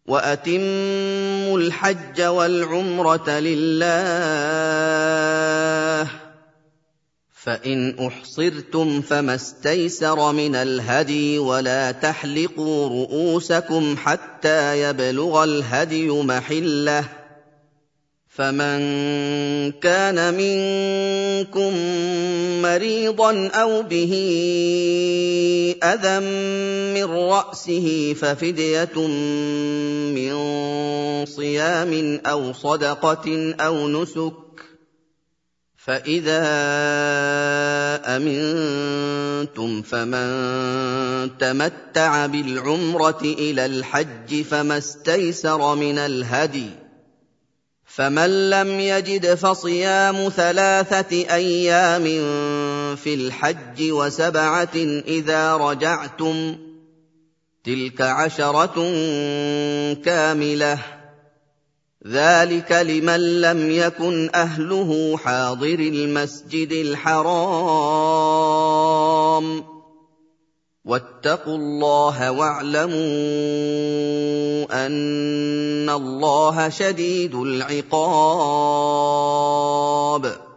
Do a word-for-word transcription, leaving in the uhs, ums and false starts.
وَأَتِمُّوا الْحَجَّ وَالْعُمْرَةَ لِلَّهِ ۚ فَإِنْ أُحْصِرْتُمْ فَمَا اسْتَيْسَرَ مِنَ الْهَدْيِ ۖ وَلَا تَحْلِقُوا رُءُوسَكُمْ حَتَّىٰ يَبْلُغَ الْهَدْيُ مَحِلَّهُ ۚ فَمَن كَانَ مِنكُم مَّرِيضًا أَوْ بِهِ أَذًى مِّن رَّأْسِهِ فَفِدْيَةٌ مِّن صِيَامٍ أَوْ صَدَقَةٍ أَوْ نُسُكٍ ۚ فَإِذَا أَمِنتُمْ فَمَن تَمَتَّعَ بِالْعُمْرَةِ إِلَى الْحَجِّ فَمَا اسْتَيْسَرَ مِنَ الْهَدْيِ ۚ فَمَن لَّمْ يَجِدْ فَصِيَامُ ثَلَاثَةِ أَيَّامٍ فِي الْحَجِّ وَسَبْعَةٍ إِذَا رَجَعْتُمْ ۗ تِلْكَ عَشَرَةٌ كَامِلَةٌ ۗ ذَٰلِكَ لِمَن لَّمْ يَكُنْ أَهْلُهُ حَاضِرِي الْمَسْجِدِ الْحَرَامِ ۚ وَاتَّقُوا اللَّهَ وَاعْلَمُوا أَنَّ اللَّهَ شَدِيدُ الْعِقَابِ.